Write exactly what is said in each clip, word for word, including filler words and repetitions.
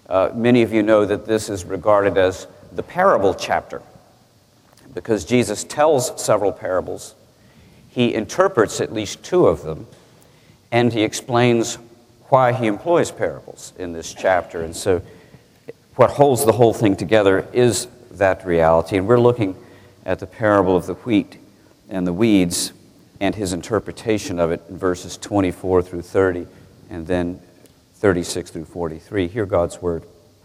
Uh, many of you know that this is regarded as the parable chapter because Jesus tells several parables. He interprets at least two of them, and he explains why he employs parables in this chapter. And so what holds the whole thing together is that reality. And we're looking at the parable of the wheat and the weeds and his interpretation of it in verses twenty-four through thirty, and then thirty-six through forty-three. Hear God's word.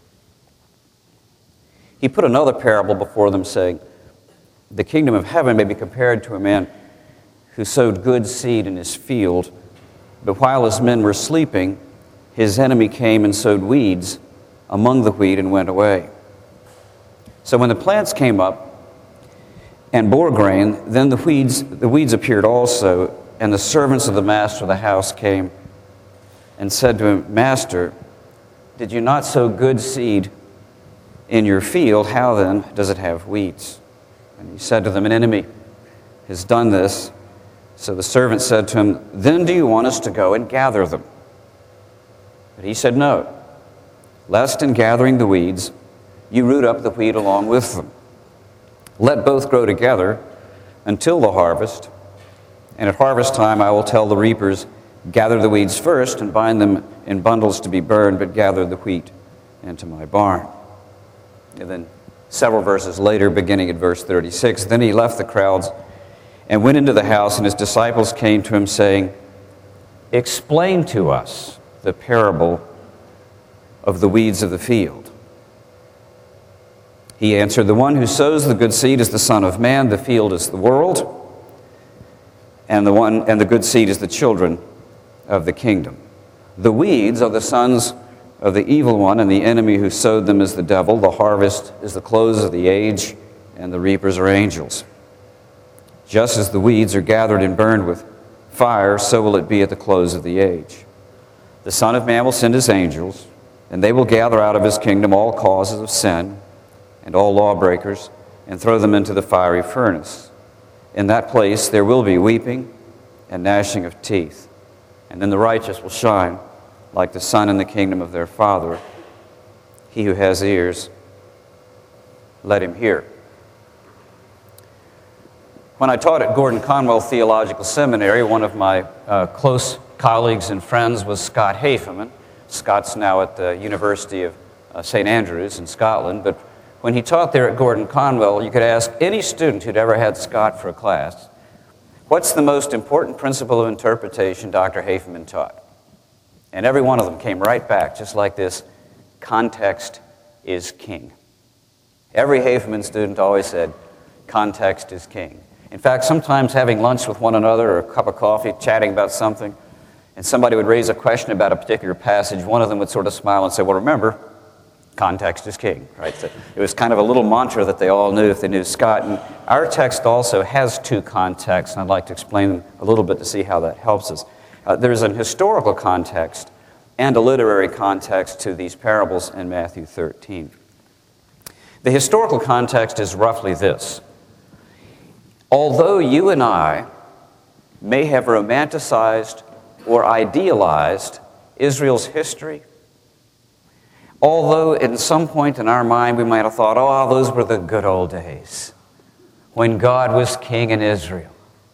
He put another parable before them, saying, "The kingdom of heaven may be compared to a man who sowed good seed in his field, but while his men were sleeping, his enemy came and sowed weeds among the wheat and went away. So when the plants came up and bore grain, then the weeds, the weeds appeared also, and the servants of the master of the house came and said to him, 'Master, did you not sow good seed in your field? How then does it have weeds?' And he said to them, 'An enemy has done this.' So the servant said to him, 'Then do you want us to go and gather them?' But he said, 'No, lest in gathering the weeds you root up the wheat along with them. Let both grow together until the harvest, and at harvest time I will tell the reapers, gather the weeds first and bind them in bundles to be burned, but gather the wheat into my barn.'" And then several verses later, beginning at verse thirty-six, "Then he left the crowds and went into the house, and his disciples came to him, saying, 'Explain to us the parable of the weeds of the field.' He answered, 'The one who sows the good seed is the Son of Man, the field is the world, and the one and the good seed is the children of the kingdom. The weeds are the sons of the evil one, and the enemy who sowed them is the devil. The harvest is the close of the age, and the reapers are angels. Just as the weeds are gathered and burned with fire, so will it be at the close of the age. The Son of Man will send his angels, and they will gather out of his kingdom all causes of sin and all lawbreakers, and throw them into the fiery furnace. In that place there will be weeping and gnashing of teeth. And then the righteous will shine like the sun in the kingdom of their Father. He who has ears, let him hear." When I taught at Gordon Conwell Theological Seminary, one of my uh, close colleagues and friends was Scott Haferman. Scott's now at the University of uh, Saint Andrews in Scotland, but when he taught there at Gordon Conwell, you could ask any student who'd ever had Scott for a class, "What's the most important principle of interpretation Doctor Haferman taught?" And every one of them came right back, just like this: context is king. Every Haferman student always said, context is king. In fact, sometimes having lunch with one another or a cup of coffee, chatting about something, and somebody would raise a question about a particular passage, one of them would sort of smile and say, "Well, remember, context is king," right? So it was kind of a little mantra that they all knew if they knew Scott. And our text also has two contexts, and I'd like to explain them a little bit to see how that helps us. Uh, there's an historical context and a literary context to these parables in Matthew thirteen. The historical context is roughly this: although you and I may have romanticized or idealized Israel's history, although at some point in our mind we might have thought, oh, those were the good old days when God was king in Israel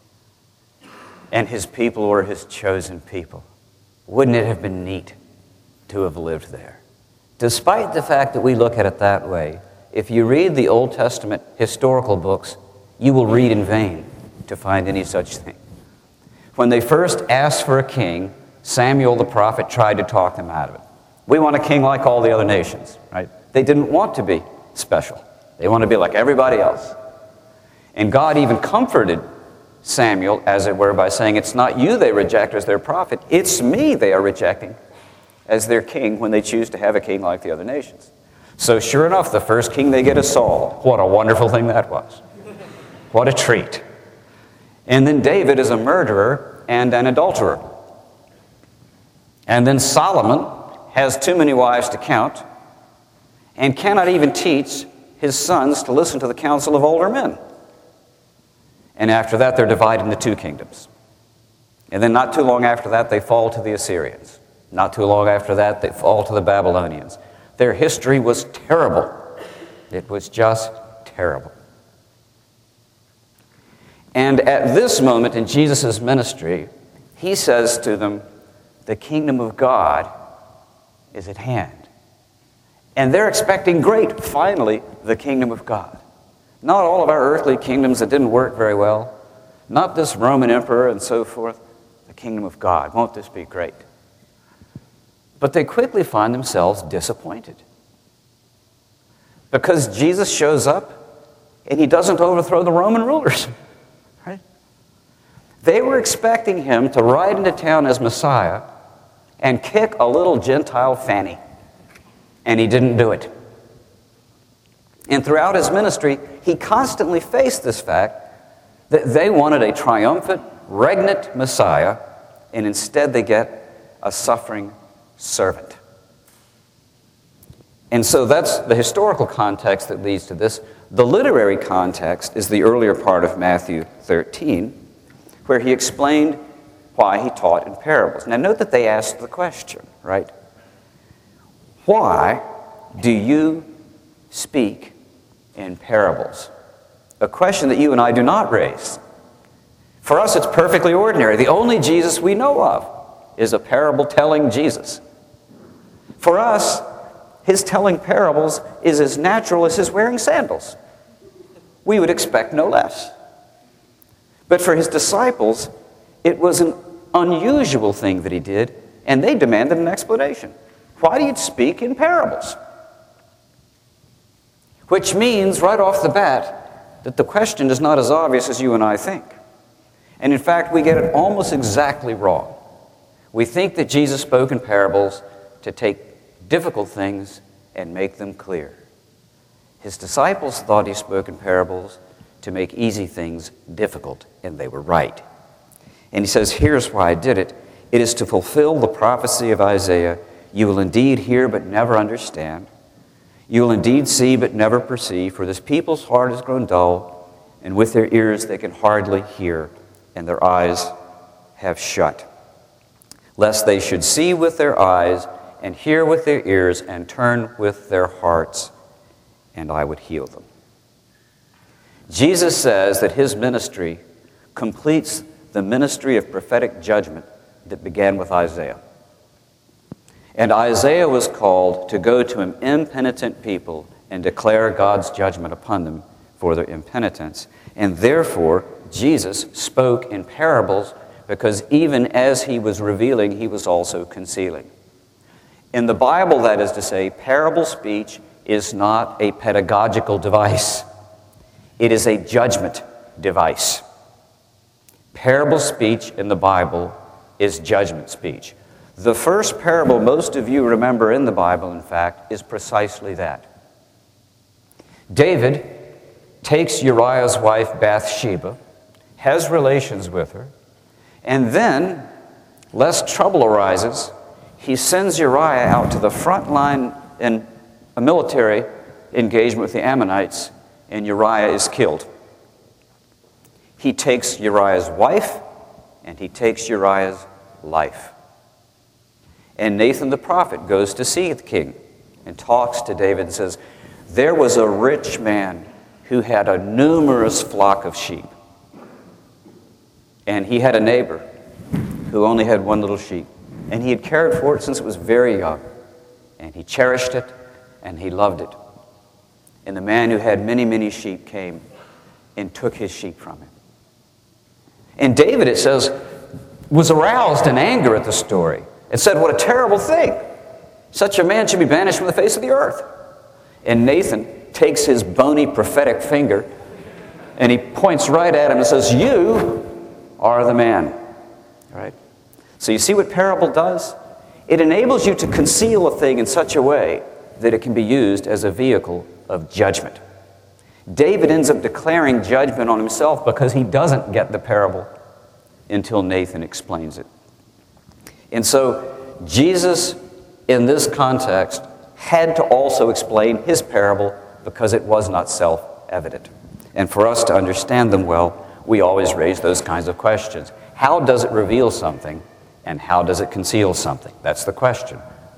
and his people were his chosen people. Wouldn't it have been neat to have lived there? Despite the fact that we look at it that way, if you read the Old Testament historical books, you will read in vain to find any such thing. When they first asked for a king, Samuel the prophet tried to talk them out of it. We want a king like all the other nations, right? They didn't want to be special. They want to be like everybody else. And God even comforted Samuel, as it were, by saying, it's not you they reject as their prophet, it's me they are rejecting as their king when they choose to have a king like the other nations. So sure enough, the first king they get is Saul. What a wonderful thing that was. What a treat. And then David is a murderer and an adulterer. And then Solomon has too many wives to count and cannot even teach his sons to listen to the counsel of older men. And after that, they're divided into two kingdoms. And then not too long after that, they fall to the Assyrians. Not too long after that, they fall to the Babylonians. Their history was terrible. It was just terrible. And at this moment in Jesus' ministry, he says to them, the kingdom of God is at hand. And they're expecting great, finally, the kingdom of God. Not all of our earthly kingdoms that didn't work very well. Not this Roman emperor and so forth. The kingdom of God. Won't this be great? But they quickly find themselves disappointed. Because Jesus shows up and he doesn't overthrow the Roman rulers. Right? They were expecting him to ride into town as Messiah and kick a little Gentile fanny. And he didn't do it. And throughout his ministry, he constantly faced this fact that they wanted a triumphant, regnant Messiah, and instead they get a suffering servant. And so that's the historical context that leads to this. The literary context is the earlier part of Matthew thirteen, where he explained why he taught in parables. Now note that they asked the question, right? Why do you speak in parables? A question that you and I do not raise. For us, it's perfectly ordinary. The only Jesus we know of is a parable-telling Jesus. For us, his telling parables is as natural as his wearing sandals. We would expect no less. But for his disciples, it was an unusual thing that he did, and they demanded an explanation. Why do you speak in parables? Which means, right off the bat, that the question is not as obvious as you and I think. And in fact, we get it almost exactly wrong. We think that Jesus spoke in parables to take difficult things and make them clear. His disciples thought he spoke in parables to make easy things difficult, and they were right. And he says, here's why I did it. It is to fulfill the prophecy of Isaiah. You will indeed hear but never understand. You will indeed see but never perceive, for this people's heart has grown dull, and with their ears they can hardly hear, and their eyes have shut. Lest they should see with their eyes, and hear with their ears, and turn with their hearts, and I would heal them. Jesus says that his ministry completes the ministry of prophetic judgment that began with Isaiah. And Isaiah was called to go to an impenitent people and declare God's judgment upon them for their impenitence. And therefore, Jesus spoke in parables because even as he was revealing, he was also concealing. In the Bible, that is to say, parable speech is not a pedagogical device. It is a judgment device. Parable speech in the Bible is judgment speech. The first parable most of you remember in the Bible, in fact, is precisely that. David takes Uriah's wife Bathsheba, has relations with her, and then, lest trouble arises, he sends Uriah out to the front line in a military engagement with the Ammonites, and Uriah is killed. He takes Uriah's wife, and he takes Uriah's life. And Nathan the prophet goes to see the king and talks to David and says, there was a rich man who had a numerous flock of sheep. And he had a neighbor who only had one little sheep. And he had cared for it since it was very young. And he cherished it and he loved it. And the man who had many, many sheep came and took his sheep from him. And David, it says, was aroused in anger at the story. And said, what a terrible thing. Such a man should be banished from the face of the earth. And Nathan takes his bony prophetic finger and he points right at him and says, you are the man. Right? So you see what parable does? It enables you to conceal a thing in such a way that it can be used as a vehicle of judgment. David ends up declaring judgment on himself because he doesn't get the parable until Nathan explains it. And so Jesus, in this context, had to also explain his parable because it was not self-evident. And for us to understand them well, we always raise those kinds of questions. How does it reveal something, and how does it conceal something? That's the question.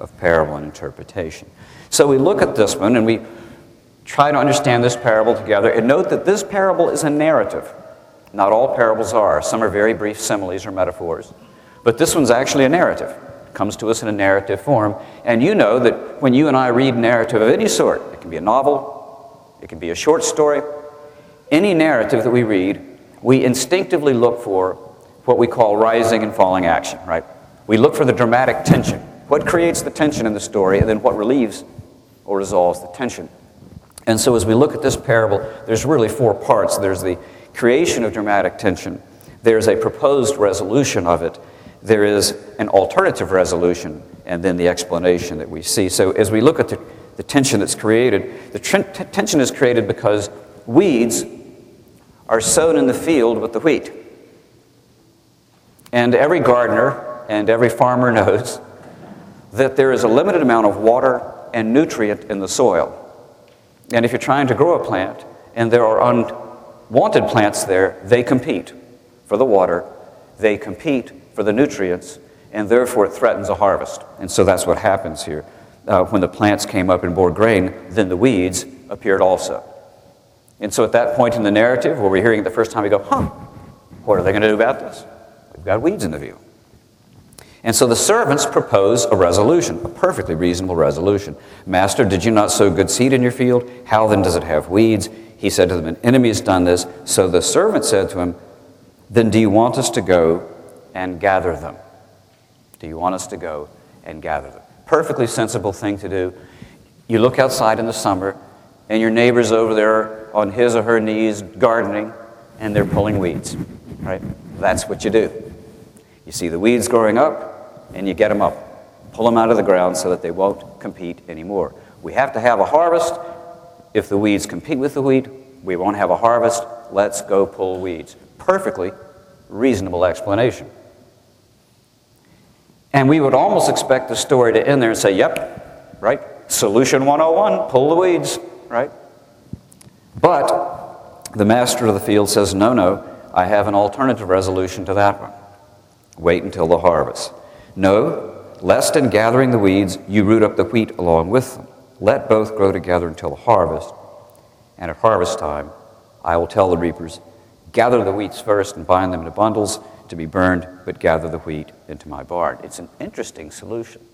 of parable and interpretation. So we look at this one and we try to understand this parable together, and note that this parable is a narrative. Not all parables are. Some are very brief similes or metaphors. But this one's actually a narrative. It comes to us in a narrative form. And you know that when you and I read narrative of any sort, it can be a novel, it can be a short story, any narrative that we read, we instinctively look for what we call rising and falling action, right? We look for the dramatic tension. What creates the tension in the story, and then what relieves or resolves the tension. And so as we look at this parable, there's really four parts. There's the creation of dramatic tension. There's a proposed resolution of it. There is an alternative resolution, and then the explanation that we see. So as we look at the, the tension that's created, the t- tension is created because weeds are sown in the field with the wheat. And every gardener and every farmer knows that there is a limited amount of water and nutrient in the soil. And if you're trying to grow a plant and there are unwanted plants there, they compete for the water, they compete for the nutrients, and therefore it threatens a harvest. And so that's what happens here. Uh, when the plants came up and bore grain, then the weeds appeared also. And so at that point in the narrative, where we're hearing it the first time, we go, huh, what are they going to do about this? We've got weeds in the field. And so the servants propose a resolution, a perfectly reasonable resolution. Master, did you not sow good seed in your field? How then does it have weeds? He said to them, an enemy has done this. So the servant said to him, then do you want us to go and gather them? Do you want us to go and gather them? Perfectly sensible thing to do. You look outside in the summer, and your neighbor's over there on his or her knees gardening, and they're pulling weeds, right? That's what you do. You see the weeds growing up, and you get them up. Pull them out of the ground so that they won't compete anymore. We have to have a harvest. If the weeds compete with the wheat, we won't have a harvest. Let's go pull weeds. Perfectly reasonable explanation. And we would almost expect the story to end there and say, yep, right, solution one oh one, pull the weeds, right? But the master of the field says, no, no, I have an alternative resolution to that one. Wait until the harvest. No, lest in gathering the weeds, you root up the wheat along with them. Let both grow together until the harvest. And at harvest time, I will tell the reapers, gather the wheats first and bind them into bundles to be burned, but gather the wheat into my barn. It's an interesting solution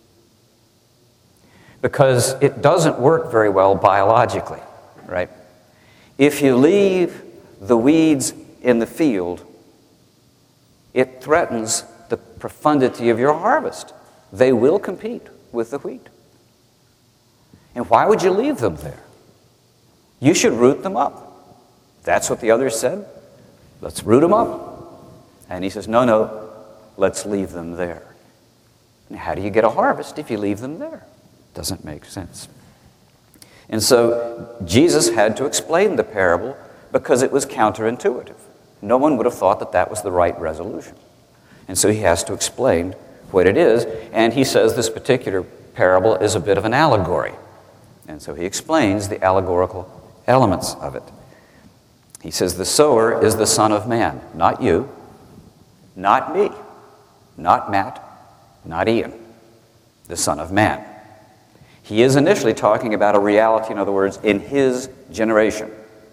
because it doesn't work very well biologically, right? If you leave the weeds in the field, it threatens the profundity of your harvest. They will compete with the wheat. And why would you leave them there? You should root them up. That's what the others said. Let's root them up. And he says, no, no, let's leave them there. And how do you get a harvest if you leave them there? Doesn't make sense. And so Jesus had to explain the parable because it was counterintuitive. No one would have thought that that was the right resolution. And so he has to explain what it is. And he says this particular parable is a bit of an allegory. And so he explains the allegorical elements of it. He says, the sower is the Son of Man, not you, not me, not Matt, not Ian, the Son of Man. He is initially talking about a reality, in other words, in his generation.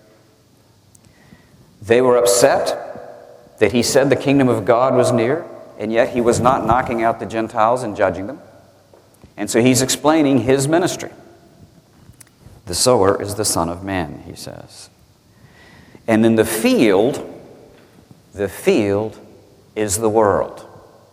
They were upset that he said the kingdom of God was near, and yet he was not knocking out the Gentiles and judging them. And so he's explaining his ministry. The sower is the Son of Man, he says. And in the field, the field is the world.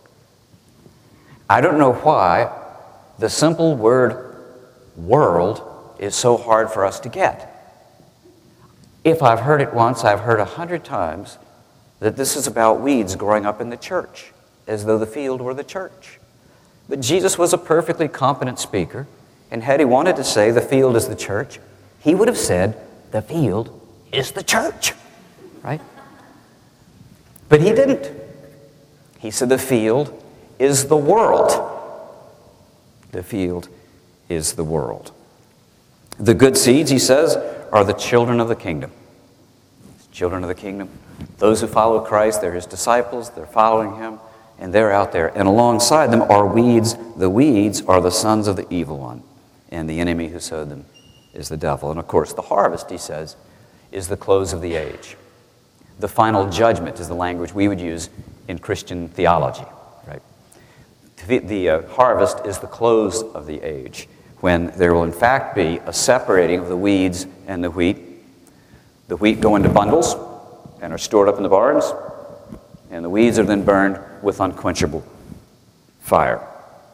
I don't know why the simple word world is so hard for us to get. If I've heard it once, I've heard a hundred times that this is about weeds growing up in the church, as though the field were the church. But Jesus was a perfectly competent speaker, and had he wanted to say the field is the church, he would have said the field is the church, right? But he didn't. He said the field is the world. The field is the world. The good seeds, he says, are the children of the kingdom. Children of the kingdom. Those who follow Christ, they're his disciples, they're following him, and they're out there. And alongside them are weeds. The weeds are the sons of the evil one, and the enemy who sowed them is the devil. And of course, the harvest, he says, is the close of the age. The final judgment is the language we would use in Christian theology, right? The, the uh, harvest is the close of the age, when there will in fact be a separating of the weeds and the wheat. The wheat go into bundles and are stored up in the barns, and the weeds are then burned with unquenchable fire.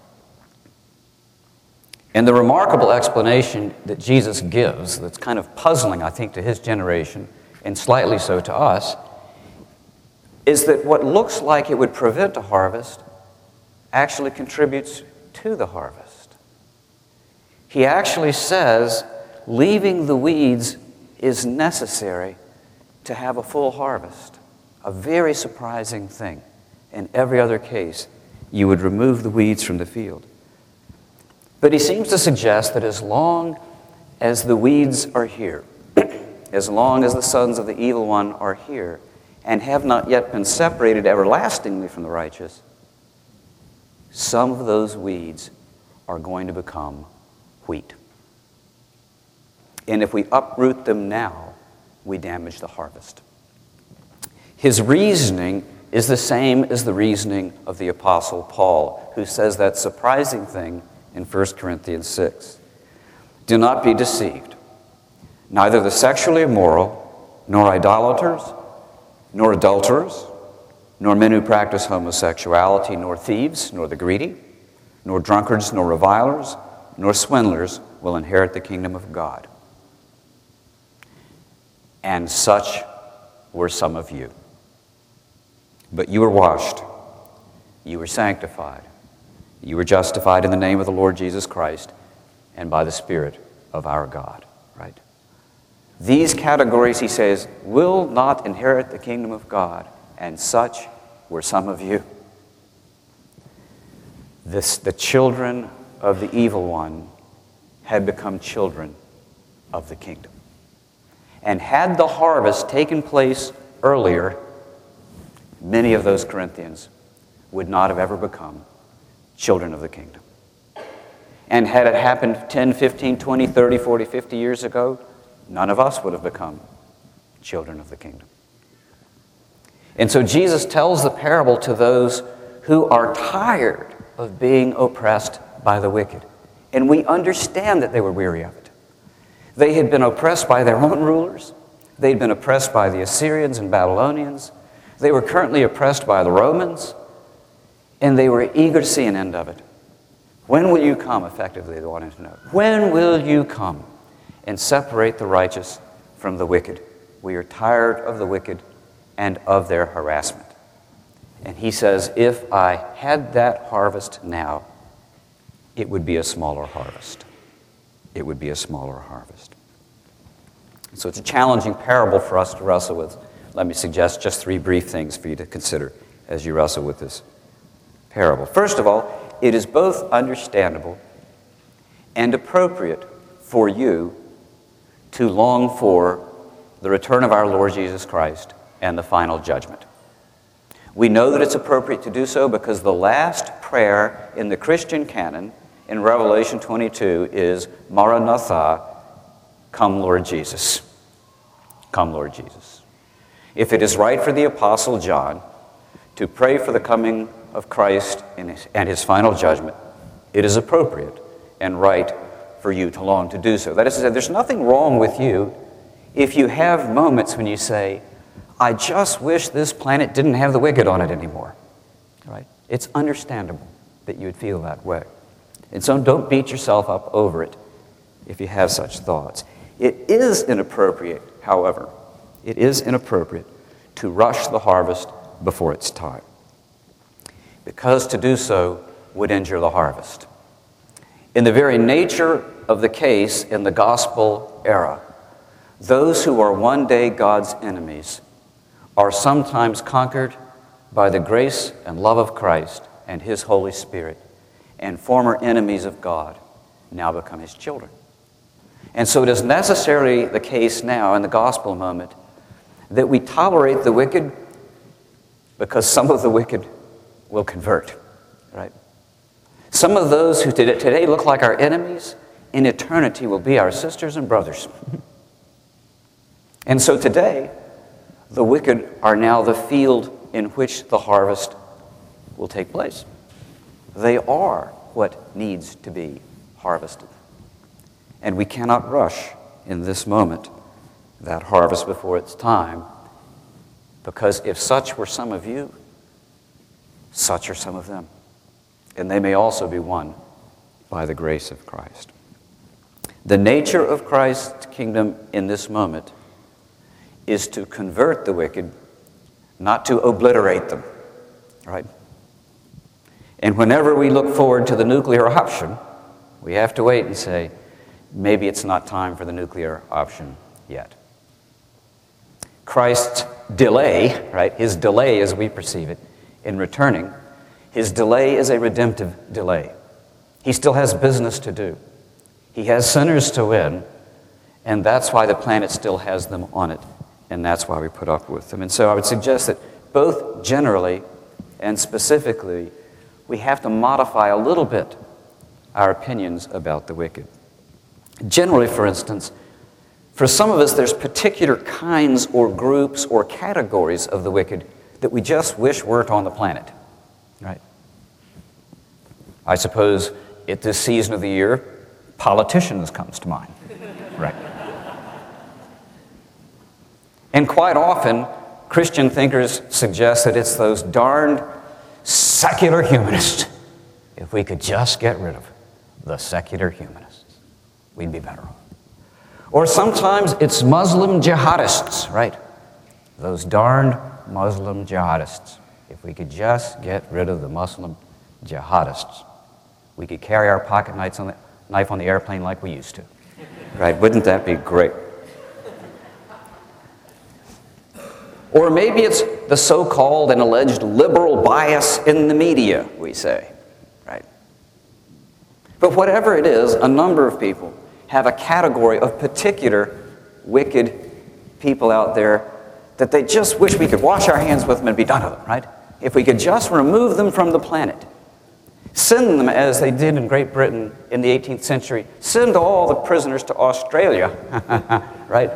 And the remarkable explanation that Jesus gives, that's kind of puzzling, I think, to his generation, and slightly so to us, is that what looks like it would prevent a harvest actually contributes to the harvest. He actually says leaving the weeds is necessary to have a full harvest. A very surprising thing. In every other case, you would remove the weeds from the field. But he seems to suggest that as long as the weeds are here, as long as the sons of the evil one are here, and have not yet been separated everlastingly from the righteous, some of those weeds are going to become wheat. And if we uproot them now, we damage the harvest. His reasoning is the same as the reasoning of the Apostle Paul, who says that surprising thing in First Corinthians six. Do not be deceived. Neither the sexually immoral, nor idolaters, nor adulterers, nor men who practice homosexuality, nor thieves, nor the greedy, nor drunkards, nor revilers, nor swindlers will inherit the kingdom of God. And such were some of you. But you were washed, you were sanctified, you were justified in the name of the Lord Jesus Christ and by the Spirit of our God. Right? These categories, he says, will not inherit the kingdom of God, and such were some of you. This, the children of the evil one had become children of the kingdom. And had the harvest taken place earlier, many of those Corinthians would not have ever become children of the kingdom. And had it happened ten, fifteen, twenty, thirty, forty, fifty years ago, none of us would have become children of the kingdom. And so Jesus tells the parable to those who are tired of being oppressed by the wicked. And we understand that they were weary of it. They had been oppressed by their own rulers. They'd been oppressed by the Assyrians and Babylonians. They were currently oppressed by the Romans. And they were eager to see an end of it. When will you come, effectively, they wanted to know. When will you come and separate the righteous from the wicked? We are tired of the wicked and of their harassment. And he says, if I had that harvest now, it would be a smaller harvest. It would be a smaller harvest. So it's a challenging parable for us to wrestle with. Let me suggest just three brief things for you to consider as you wrestle with this parable. First of all, it is both understandable and appropriate for you to long for the return of our Lord Jesus Christ and the final judgment. We know that it's appropriate to do so because the last prayer in the Christian canon in Revelation twenty-two is, Maranatha, come Lord Jesus. Come Lord Jesus. If it is right for the Apostle John to pray for the coming of Christ and his, and his final judgment, it is appropriate and right for you to long to do so. That is to say, there's nothing wrong with you if you have moments when you say, I just wish this planet didn't have the wicked on it anymore. Right? It's understandable that you would feel that way. And so don't beat yourself up over it if you have such thoughts. It is inappropriate, however, it is inappropriate to rush the harvest before its time, because to do so would injure the harvest. In the very nature of the case in the gospel era, those who are one day God's enemies are sometimes conquered by the grace and love of Christ and His Holy Spirit, and former enemies of God now become His children. And so it is necessarily the case now in the gospel moment that we tolerate the wicked because some of the wicked will convert, right? Some of those who today look like our enemies, in eternity will be our sisters and brothers. And so today, the wicked are now the field in which the harvest will take place. They are what needs to be harvested. And we cannot rush in this moment that harvest before its time, because if such were some of you, such are some of them. And they may also be won by the grace of Christ. The nature of Christ's kingdom in this moment is to convert the wicked, not to obliterate them, right? And whenever we look forward to the nuclear option, we have to wait and say, maybe it's not time for the nuclear option yet. Christ's delay, right, his delay as we perceive it in returning, his delay is a redemptive delay. He still has business to do. He has sinners to win, and that's why the planet still has them on it, and that's why we put up with them. And so I would suggest that both generally and specifically, we have to modify a little bit our opinions about the wicked. Generally, for instance, for some of us, there's particular kinds or groups or categories of the wicked that we just wish weren't on the planet, right? I suppose at this season of the year, politicians comes to mind, right? And quite often, Christian thinkers suggest that it's those darned secular humanists. If we could just get rid of the secular humanists, we'd be better off. Or sometimes it's Muslim jihadists, right? Those darned Muslim jihadists. If we could just get rid of the Muslim jihadists, we could carry our pocket knives on the, knife on the airplane like we used to. Right? Wouldn't that be great? Or maybe it's the so-called and alleged liberal bias in the media, we say, right? But whatever it is, a number of people have a category of particular wicked people out there that they just wish we could wash our hands with them and be done with them, right? If we could just remove them from the planet, send them as they did in Great Britain in the eighteenth century, send all the prisoners to Australia, right?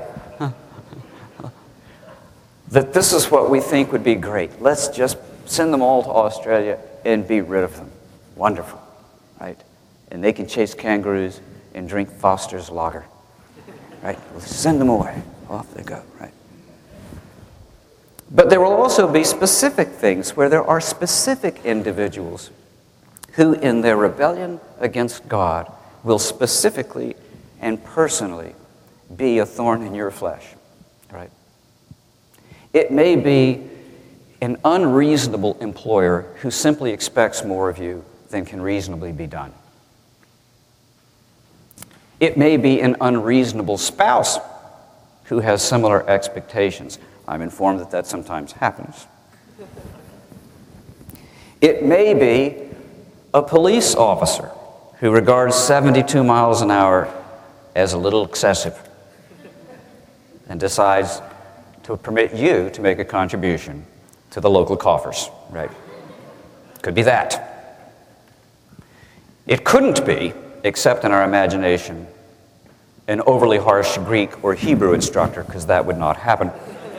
That this is what we think would be great. Let's just send them all to Australia and be rid of them. Wonderful, right? And they can chase kangaroos and drink Foster's lager, right? We'll send them away. Off they go, right? But there will also be specific things where there are specific individuals who, in their rebellion against God, will specifically and personally be a thorn in your flesh, right? It may be an unreasonable employer who simply expects more of you than can reasonably be done. It may be an unreasonable spouse who has similar expectations. I'm informed that that sometimes happens. It may be a police officer who regards seventy-two miles an hour as a little excessive and decides to permit you to make a contribution to the local coffers, right? Could be that. It couldn't be, except in our imagination, an overly harsh Greek or Hebrew instructor, because that would not happen.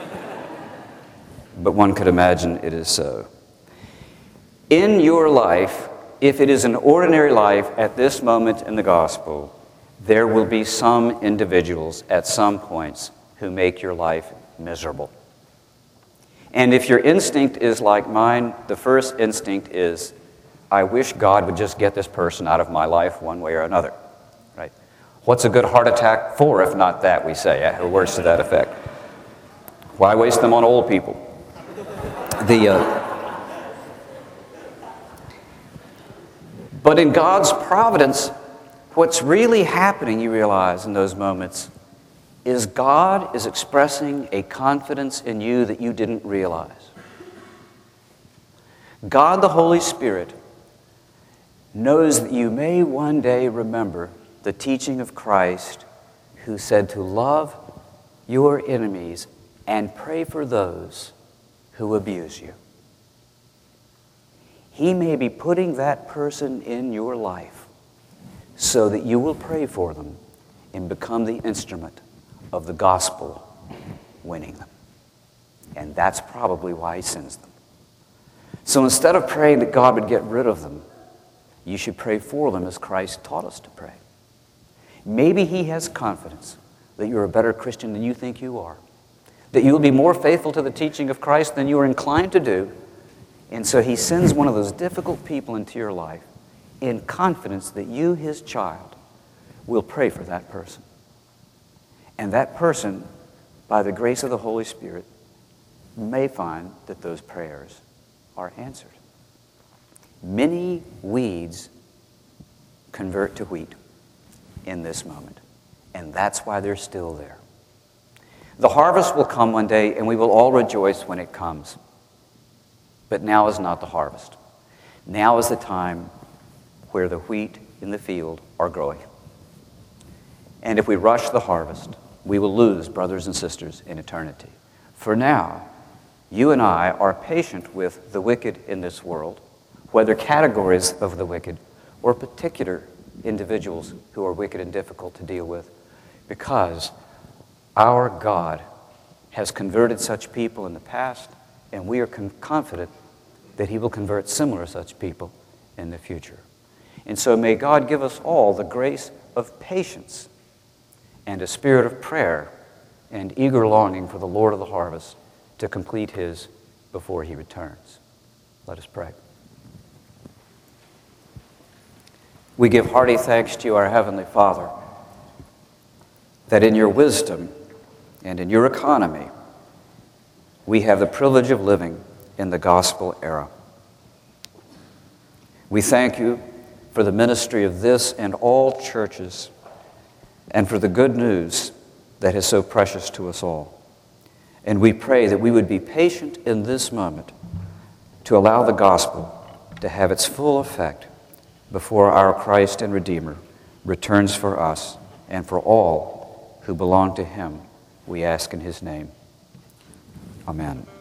But one could imagine it is so. In your life, if it is an ordinary life at this moment in the gospel, there will be some individuals at some points who make your life miserable. And if your instinct is like mine, the first instinct is, I wish God would just get this person out of my life one way or another, right? What's a good heart attack for if not that, we say, or words to that effect. Why waste them on old people? The, uh, but in God's providence, what's really happening, you realize, in those moments is God is expressing a confidence in you that you didn't realize. God the Holy Spirit knows that you may one day remember the teaching of Christ, who said to love your enemies and pray for those who abuse you. He may be putting that person in your life so that you will pray for them and become the instrument of the gospel winning them. And that's probably why he sends them. So instead of praying that God would get rid of them, you should pray for them as Christ taught us to pray. Maybe he has confidence that you're a better Christian than you think you are, that you'll be more faithful to the teaching of Christ than you are inclined to do, and so he sends one of those difficult people into your life in confidence that you, his child, will pray for that person. And that person, by the grace of the Holy Spirit, may find that those prayers are answered. Many weeds convert to wheat in this moment, and that's why they're still there. The harvest will come one day, and we will all rejoice when it comes. But now is not the harvest. Now is the time where the wheat in the field are growing. And if we rush the harvest, we will lose brothers and sisters in eternity. For now, you and I are patient with the wicked in this world, whether categories of the wicked or particular individuals who are wicked and difficult to deal with, because our God has converted such people in the past, and we are con- confident that he will convert similar such people in the future. And so may God give us all the grace of patience and a spirit of prayer and eager longing for the Lord of the harvest to complete his before he returns. Let us pray. We give hearty thanks to you, our Heavenly Father, that in your wisdom and in your economy, we have the privilege of living in the gospel era. We thank you for the ministry of this and all churches, and for the good news that is so precious to us all. And we pray that we would be patient in this moment to allow the gospel to have its full effect before our Christ and Redeemer returns for us and for all who belong to him, we ask in his name. Amen.